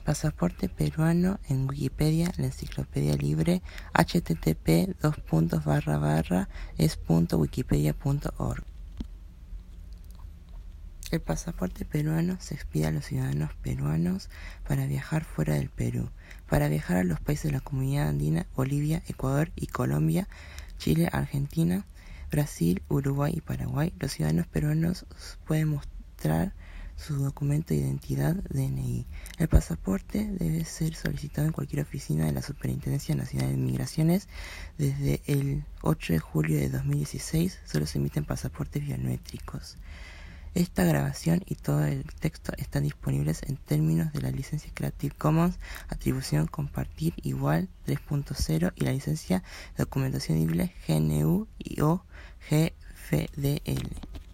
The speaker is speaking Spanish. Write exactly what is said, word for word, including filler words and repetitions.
Pasaporte peruano en Wikipedia, la enciclopedia libre, http dos puntos barra barra es punto wikipedia punto org. El pasaporte peruano se expide a los ciudadanos peruanos para viajar fuera del Perú, para viajar a los países de la Comunidad Andina, Bolivia, Ecuador y Colombia, Chile, Argentina, Brasil, Uruguay y Paraguay. Los ciudadanos peruanos pueden mostrar su documento de identidad D N I. El pasaporte debe ser solicitado en cualquier oficina de la Superintendencia Nacional de Migraciones. Desde el ocho de julio de dos mil dieciséis solo se emiten pasaportes biométricos. Esta grabación y todo el texto están disponibles en términos de la licencia Creative Commons, atribución compartir igual tres punto cero y la licencia de documentación libre G N U y o G F D L.